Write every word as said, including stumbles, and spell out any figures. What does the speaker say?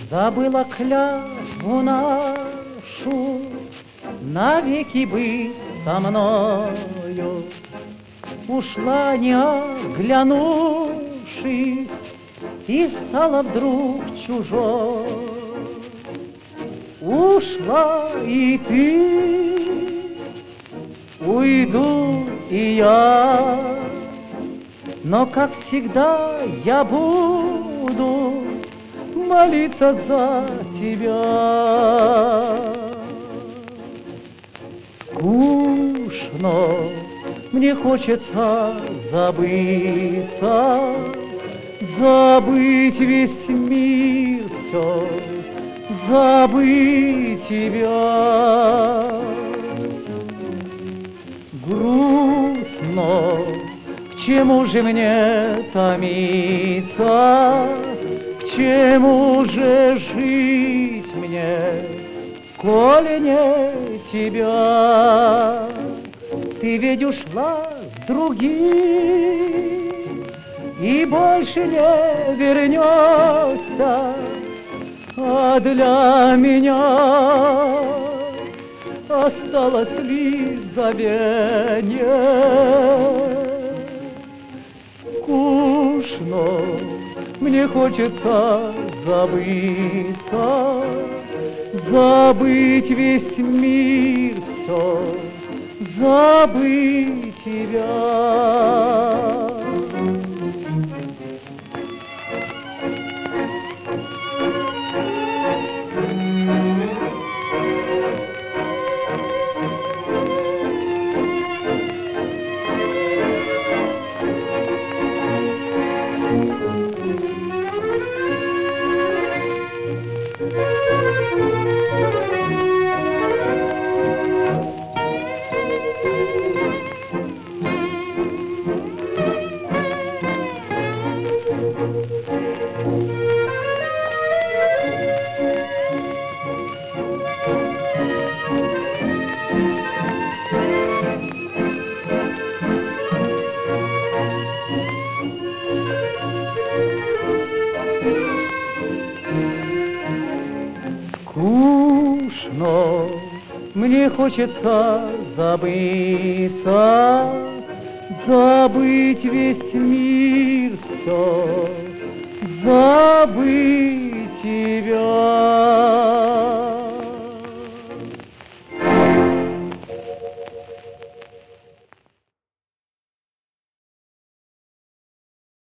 Забыла клятву нашу навеки быть со мною. Ушла, не оглянувшись, и стала вдруг чужой. Ушла и ты, уйду и я, но, как всегда, я буду молиться за тебя. Скучно, мне хочется забыться, забыть весь мир, все, забыть тебя. Грустно, к чему же мне томиться, к чему же жить мне, коли не тебя? Ты ведь ушла с другим и больше не вернешься, а для меня осталось лишь забвение. Скучно, мне хочется забыться, забыть весь мир, все, забыть тебя. Скучно, мне хочется забыться, забыть весь мир, все, забыть тебя.